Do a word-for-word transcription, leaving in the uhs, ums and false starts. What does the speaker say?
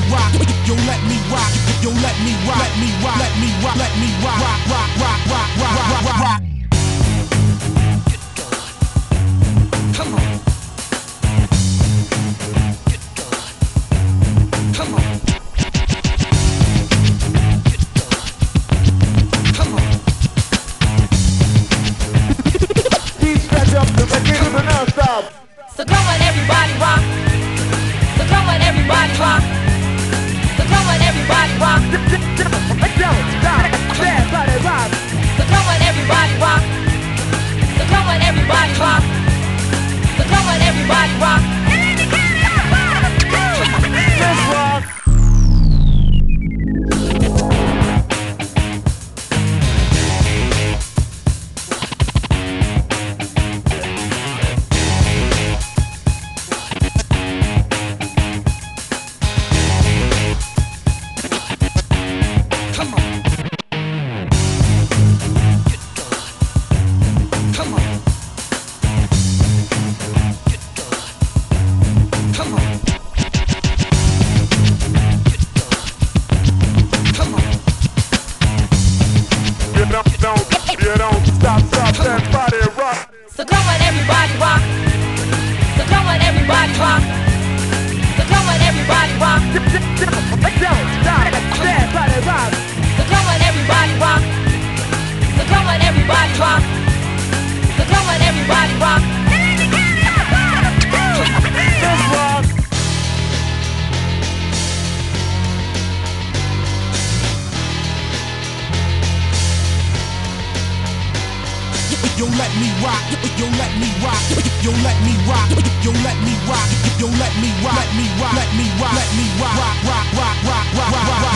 rock, yo let me rock, yo let me rock, let me rock, let me rock, let me rock, rock, rock, rock, rock, rock, rock, rock, rock. Come on. Come on. Come on. Keep stretch up to the give it now stop. So come on everybody rock. So come on everybody rock. So come on everybody rock. Don't stop. Everybody rock. So come on everybody rock. So come on everybody rock. So come on everybody rock. Let's rock. Come on. Come on. Come on. Come on. You don't, don't, you don't stop, stop. Everybody rock. So come on everybody rock. So come on everybody rock. So come on everybody rock. Don't stop. Everybody rock. So come on everybody rock. So come on everybody rock. So come on everybody rock. Let's rock. Yo let me rock, yo let me rock, yo let me rock, yo let me rock, yo let me rock, let me rock, let me rock, let me rock, rock, rock, rock, rock, rock, rock, rock.